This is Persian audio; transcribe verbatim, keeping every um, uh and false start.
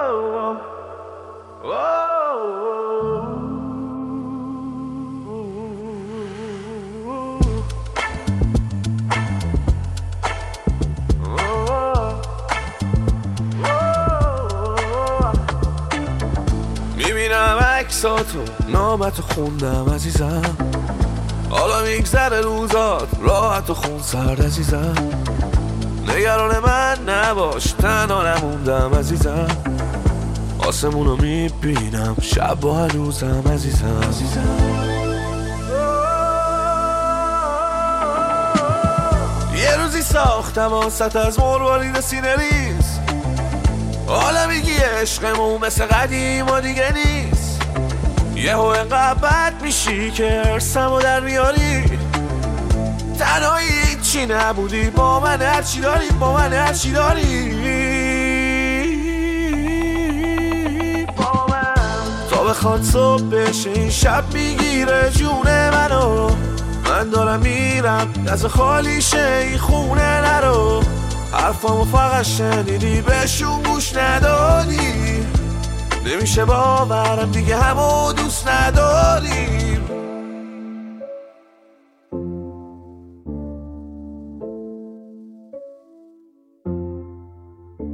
میبینم عکساتو نامتو خوندم عزیزم، حالا میگذره روزات راحت و خون سرد عزیزم. نگران من نباش تنها نموندم عزیزم، آسمونو میبینم شب با هنوزم عزیزم, عزیزم. یه روزی ساختم واسط از مروارید سینه ریز، حالا میگی عشقمون مثل قدیم و دیگه نیست. یه هو انقدر بد میشی که ارسمو در میاری، تنهایی هیچی نبودی با من هرچی داری، با من هرچی داری با من. تا بخواد صبح بشه این شب میگیره جون منو، من دارم میرم دست خالی شه این خونه نرو. حرفامو فقط شنیدی بهشون گوش ندادی، نمیشه باورم دیگه همو دوست نداریم.